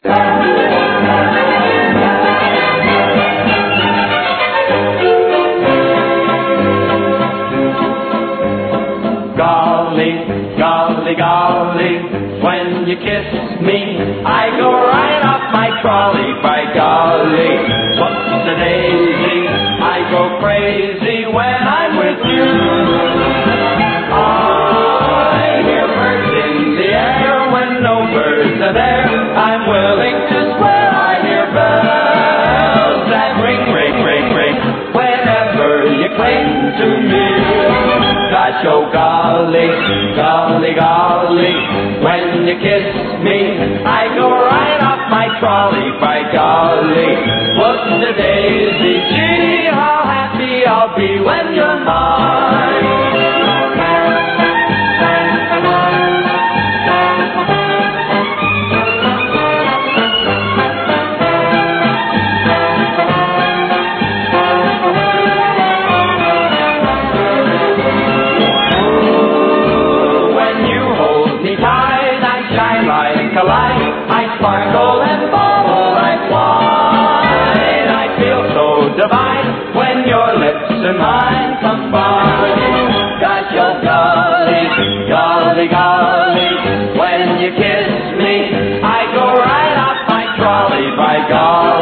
Golly, golly, golly, when you kiss me, I go right off my trolley. By golly, what's a daisy? I go crazy when I'm with you. I hear birds in the air when no birds are there. I'm willing to swear I hear bells that ring, ring, ring, ring whenever you cling to me. Gosh, oh golly, golly, golly, when you kiss me, I go right off my trolley. By golly, what's the daisy? Gee, how happy I'll be when you're mine. I sparkle and bubble like wine. I feel so divine when your lips and mine combine. Gosh, oh golly, golly, golly, when you kiss me, I go right off my trolley. By golly.